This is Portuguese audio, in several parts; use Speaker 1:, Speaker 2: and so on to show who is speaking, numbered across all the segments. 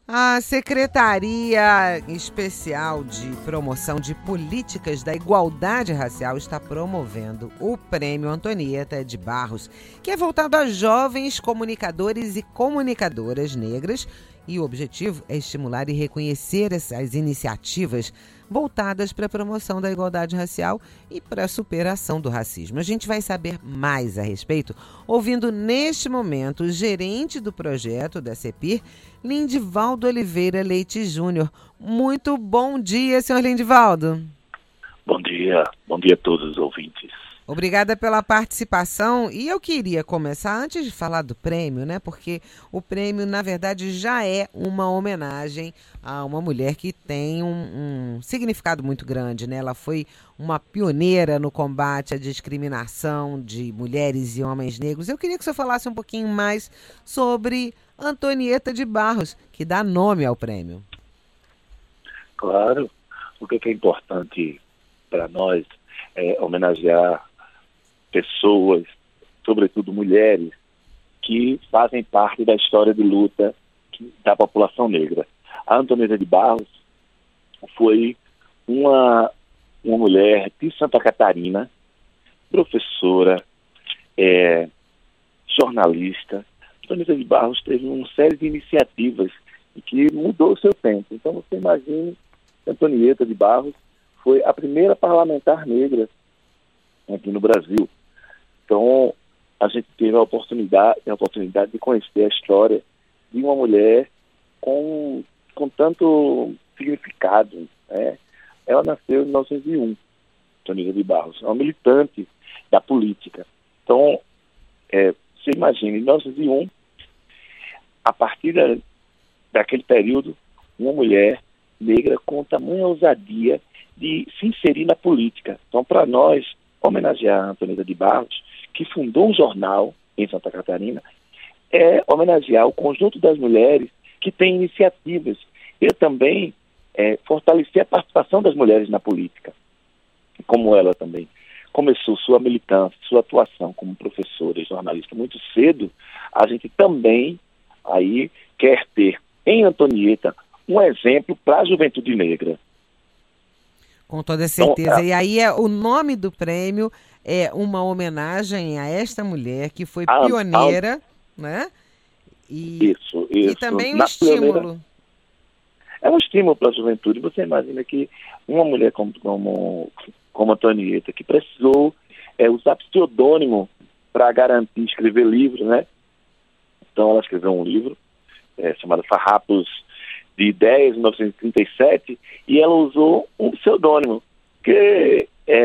Speaker 1: A Secretaria Especial de Promoção de Políticas da Igualdade Racial está promovendo o Prêmio Antonieta de Barros, que é voltado a jovens comunicadores e comunicadoras negras, e o objetivo é estimular e reconhecer essas iniciativas voltadas para a promoção da igualdade racial e para a superação do racismo. A gente vai saber mais a respeito ouvindo neste momento o gerente do projeto da CEPIR, Lindivaldo Oliveira Leite Júnior. Muito bom dia, senhor Lindivaldo.
Speaker 2: Bom dia a todos os ouvintes.
Speaker 1: Obrigada pela participação. E eu queria começar, antes de falar do prêmio, né? Porque o prêmio, na verdade, já é uma homenagem a uma mulher que tem um significado muito grande, né? Ela foi uma pioneira no combate à discriminação de mulheres e homens negros. Eu queria que o senhor falasse um pouquinho mais sobre Antonieta de Barros, que dá nome ao prêmio.
Speaker 2: Claro. O que é importante para nós é homenagear pessoas, sobretudo mulheres, que fazem parte da história de luta da população negra. A Antonieta de Barros foi uma mulher de Santa Catarina, professora, jornalista. Antonieta de Barros teve uma série de iniciativas que mudou o seu tempo. Então você imagine que Antonieta de Barros foi a primeira parlamentar negra aqui no Brasil. Então, a gente teve a oportunidade de conhecer a história de uma mulher com tanto significado, né? Ela nasceu em 1901, Antonieta de Barros, uma militante da política. Então, você imagina, em 1901, a partir daquele período, uma mulher negra com tamanha ousadia de se inserir na política. Então, para nós, homenagear a Antonieta de Barros, que fundou um jornal em Santa Catarina, é homenagear o conjunto das mulheres que têm iniciativas e também fortalecer a participação das mulheres na política. Como ela também começou sua militância, sua atuação como professora e jornalista muito cedo, a gente também aí quer ter em Antonieta um exemplo para a juventude negra.
Speaker 1: Com toda certeza. Então, e aí o nome do prêmio é uma homenagem a esta mulher que foi pioneira, né?
Speaker 2: Isso.
Speaker 1: E também um estímulo. Pioneira,
Speaker 2: é um estímulo para a juventude. Você imagina que uma mulher como Antonieta, que precisou usar pseudônimo para garantir escrever livros, né? Então ela escreveu um livro chamado Farrapos de Ideias, em 1937, e ela usou um pseudônimo, que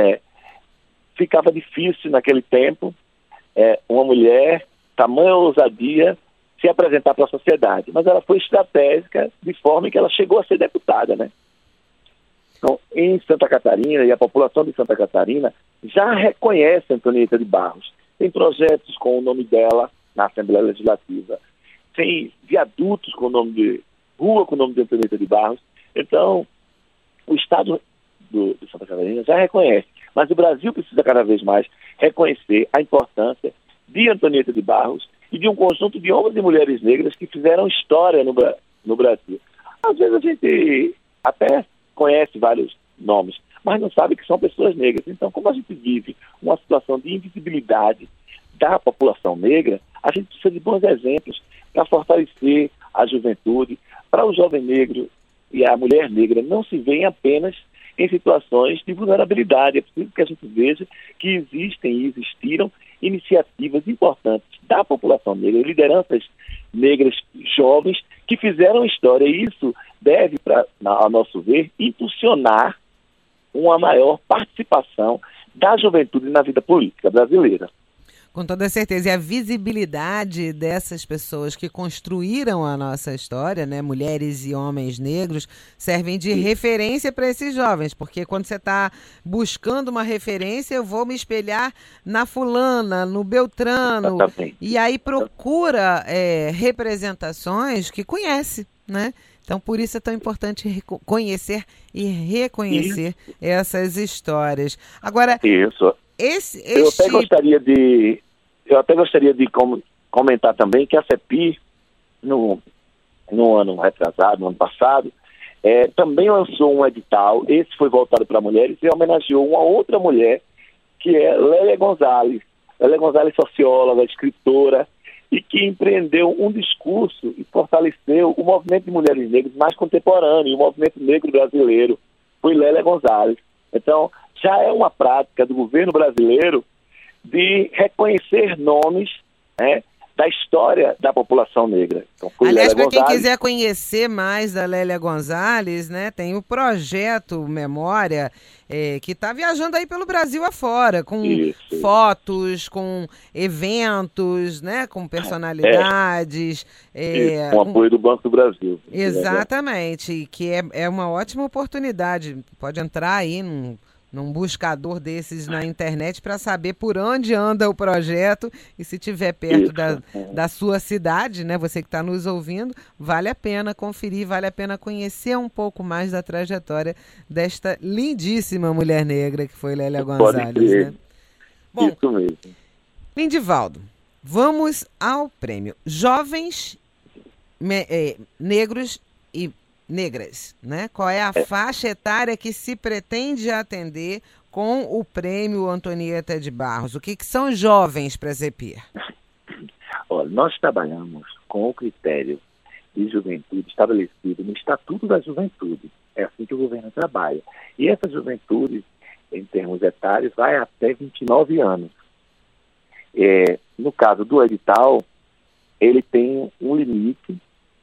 Speaker 2: ficava difícil naquele tempo, uma mulher, tamanha ousadia, se apresentar para a sociedade. Mas ela foi estratégica, de forma que ela chegou a ser deputada, né? Então, em Santa Catarina, e a população de Santa Catarina já reconhece Antonieta de Barros. Tem projetos com o nome dela na Assembleia Legislativa, tem viadutos com o nome de rua com o nome de Antonieta de Barros. Então, o Estado de Santa Catarina já reconhece, mas o Brasil precisa cada vez mais reconhecer a importância de Antonieta de Barros e de um conjunto de homens e mulheres negras que fizeram história no Brasil. Às vezes a gente até conhece vários nomes, mas não sabe que são pessoas negras. Então, como a gente vive uma situação de invisibilidade da população negra, a gente precisa de bons exemplos para fortalecer a juventude, para o jovem negro e a mulher negra não se veem apenas em situações de vulnerabilidade. É preciso que a gente veja que existem e existiram iniciativas importantes da população negra, lideranças negras jovens que fizeram história, e isso deve, a nosso ver, impulsionar uma maior participação da juventude na vida política brasileira.
Speaker 1: Com toda certeza. E a visibilidade dessas pessoas que construíram a nossa história, né, mulheres e homens negros, servem de referência para esses jovens, porque quando você está buscando uma referência, eu vou me espelhar na fulana, no Beltrano, e aí procura representações que conhece, né? Então, por isso é tão importante conhecer e reconhecer essas histórias. Agora,
Speaker 2: eu até gostaria de comentar também que a CEPIR, no no ano retrasado, no ano passado, também lançou um edital, esse foi voltado para mulheres, e homenageou uma outra mulher, que é Lélia Gonzalez. Lélia Gonzalez, socióloga, escritora, e que empreendeu um discurso e fortaleceu o movimento de mulheres negras mais contemporâneo, o movimento negro brasileiro, foi Lélia Gonzalez. Então, já é uma prática do governo brasileiro de reconhecer nomes, né, da história da população negra. Então,
Speaker 1: aliás, para quem quiser conhecer mais da Lélia Gonzalez, né, tem o projeto Memória, que está viajando aí pelo Brasil afora, com fotos, com eventos, né, com personalidades.
Speaker 2: Com apoio do Banco do Brasil.
Speaker 1: Exatamente, que é uma ótima oportunidade. Pode entrar aí num buscador desses na internet para saber por onde anda o projeto, e se estiver perto da sua cidade, né, você que está nos ouvindo, vale a pena conferir, vale a pena conhecer um pouco mais da trajetória desta lindíssima mulher negra que foi Lélia Gonzalez. Né? Bom,
Speaker 2: isso mesmo.
Speaker 1: Lindivaldo, vamos ao prêmio Jovens Negros e Negras, né? Qual é a faixa etária que se pretende atender com o prêmio Antonieta de Barros? O que são jovens para a CEPIR?
Speaker 2: Olha, nós trabalhamos com o critério de juventude estabelecido no Estatuto da Juventude. É assim que o governo trabalha. E essa juventude, em termos etários, vai até 29 anos. No caso do edital, ele tem um limite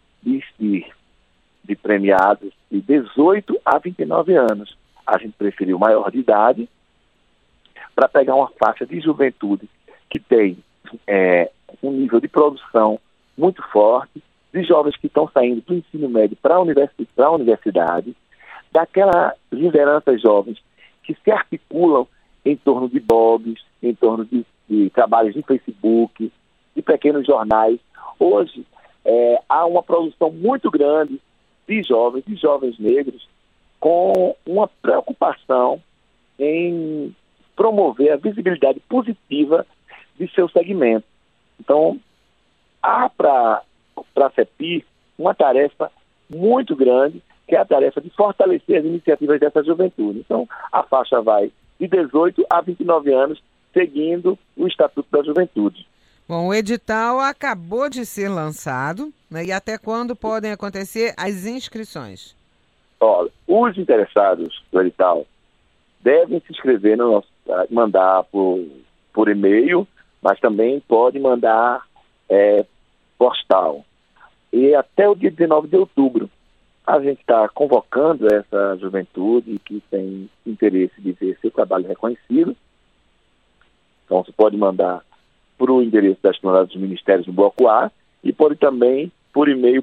Speaker 2: de premiados de 18 a 29 anos. A gente preferiu maior de idade para pegar uma faixa de juventude que tem um nível de produção muito forte, de jovens que estão saindo do ensino médio para a universidade, daquelas lideranças jovens que se articulam em torno de blogs, em torno de trabalhos de Facebook, de pequenos jornais. Hoje, há uma produção muito grande de jovens negros, com uma preocupação em promover a visibilidade positiva de seu segmento. Então, há para a CEPIR uma tarefa muito grande, que é a tarefa de fortalecer as iniciativas dessa juventude. Então, a faixa vai de 18 a 29 anos, seguindo o Estatuto da Juventude.
Speaker 1: Bom, o edital acabou de ser lançado, né? E até quando podem acontecer as inscrições?
Speaker 2: Olha, os interessados do edital devem se inscrever no nosso, mandar por e-mail, mas também pode mandar postal. E até o dia 19 de outubro, a gente está convocando essa juventude que tem interesse de ver seu trabalho reconhecido. Então, você pode mandar para o endereço das Câmaras dos Ministérios no Bloco A, e pode também por e-mail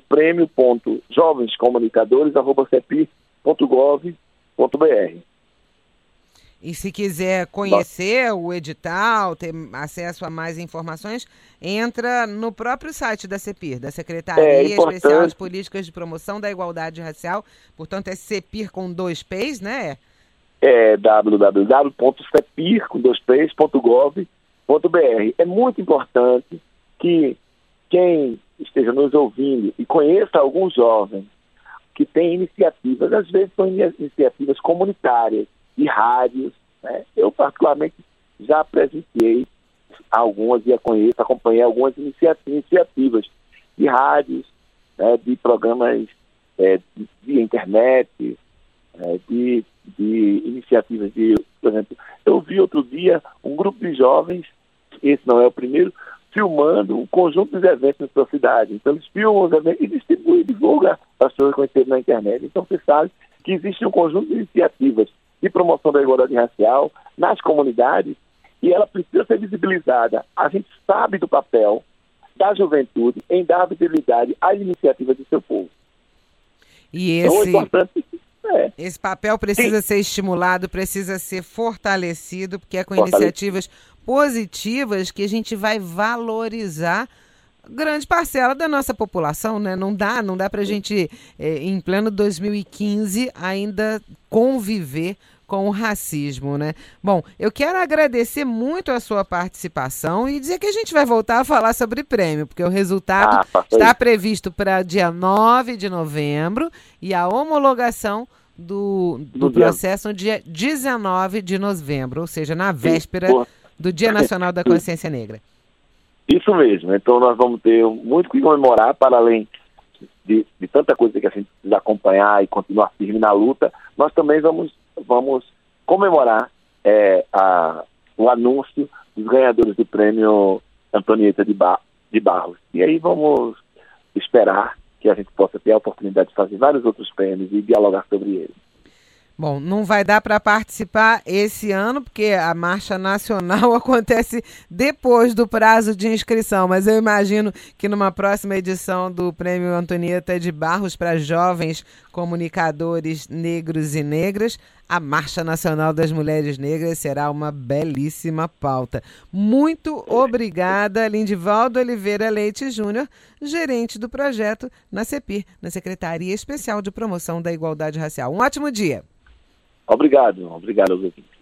Speaker 2: prêmio.jovenscomunicadores@cepir.gov.br.
Speaker 1: E se quiser conhecer o edital, ter acesso a mais informações, entra no próprio site da CEPIR, da Secretaria Especial de Políticas de Promoção da Igualdade Racial. Portanto, é CEPIR com 2 P's, né?
Speaker 2: www.cepir.gov.br. É muito importante que quem esteja nos ouvindo e conheça alguns jovens que têm iniciativas, às vezes são iniciativas comunitárias, de rádios, né? Eu particularmente já presenciei algumas e acompanhei algumas iniciativas de rádios, né? De programas de internet, de iniciativas por exemplo, eu vi outro dia um grupo de jovens, esse não é o primeiro, filmando um conjunto de eventos na sua cidade. Então eles filmam os eventos e distribuem, divulgam para as pessoas conhecerem na internet. Então você sabe que existe um conjunto de iniciativas de promoção da igualdade racial nas comunidades e ela precisa ser visibilizada. A gente sabe do papel da juventude em dar visibilidade às iniciativas do seu povo.
Speaker 1: E esse papel precisa ser estimulado, precisa ser fortalecido, porque é com iniciativas positivas que a gente vai valorizar grande parcela da nossa população, né? Não dá para a gente, em pleno 2015, ainda conviver com o racismo, né? Bom, eu quero agradecer muito a sua participação e dizer que a gente vai voltar a falar sobre prêmio, porque o resultado está previsto para dia 9 de novembro e a homologação do processo no dia 19 de novembro, ou seja, na véspera do Dia Nacional da Consciência Negra.
Speaker 2: Isso mesmo. Então nós vamos ter muito que comemorar, para além de tanta coisa que a gente precisa acompanhar e continuar firme na luta. Nós também vamos comemorar o anúncio dos ganhadores do prêmio Antonieta de Barros. E aí vamos esperar que a gente possa ter a oportunidade de fazer vários outros prêmios e dialogar sobre eles.
Speaker 1: Bom, não vai dar para participar esse ano, porque a Marcha Nacional acontece depois do prazo de inscrição, mas eu imagino que numa próxima edição do Prêmio Antonieta de Barros para jovens comunicadores negros e negras, a Marcha Nacional das Mulheres Negras será uma belíssima pauta. Muito obrigada, Lindivaldo Oliveira Leite Júnior, gerente do projeto na CEPIR, na Secretaria Especial de Promoção da Igualdade Racial. Um ótimo dia.
Speaker 2: Obrigado aos ouvintes.